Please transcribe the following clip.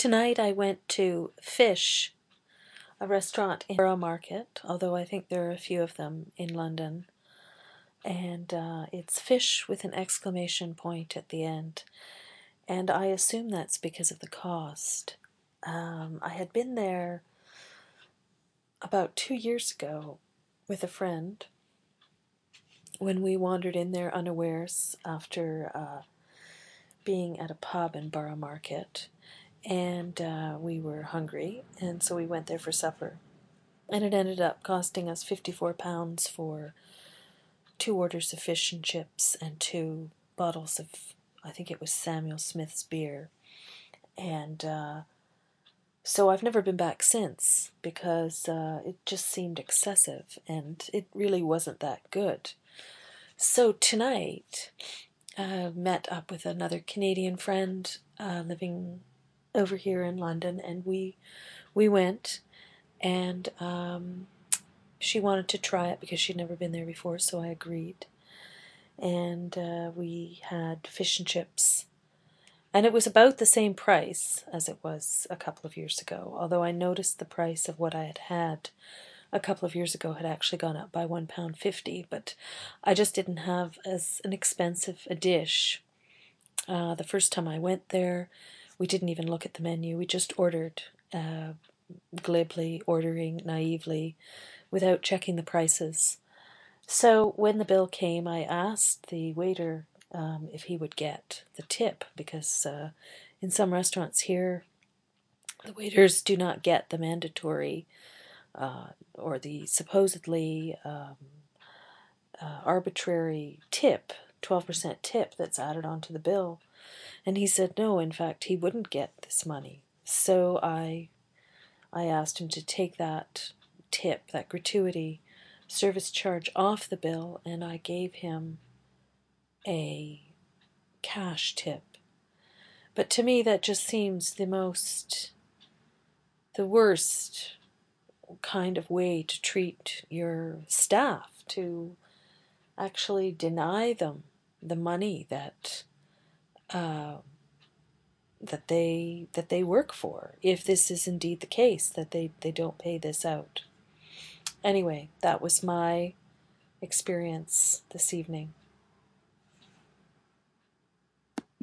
Tonight I went to Fish, a restaurant in Borough Market, although I think there are a few of them in London. And it's Fish with an exclamation point at the end. And I assume that's because of the cost. I had been there about 2 years ago with a friend when we wandered in there unawares after being at a pub in Borough Market. And we were hungry, and so we went there for supper. And it ended up costing us £54 for 2 orders of fish and chips and 2 bottles of, I think it was Samuel Smith's beer. And so I've never been back since because it just seemed excessive and it really wasn't that good. So tonight I met up with another Canadian friend living over here in London, and we went, and she wanted to try it because she'd never been there before, so I agreed. And we had fish and chips, and it was about the same price as it was a couple of years ago, although I noticed the price of what I had had a couple of years ago had actually gone up by £1.50, but I just didn't have as an expensive a dish. The first time I went there, we didn't even look at the menu. We just ordered, glibly ordering naively, without checking the prices. So when the bill came, I asked the waiter if he would get the tip, because in some restaurants here, the waiters do not get the mandatory or the supposedly arbitrary tip, 12% tip that's added onto the bill. And he said no, in fact, he wouldn't get this money. So I asked him to take that tip, that gratuity service charge off the bill, and I gave him a cash tip. But to me that just seems the worst kind of way to treat your staff, to actually deny them the money that they work for, if this is indeed the case, that they don't pay this out. Anyway, that was my experience this evening.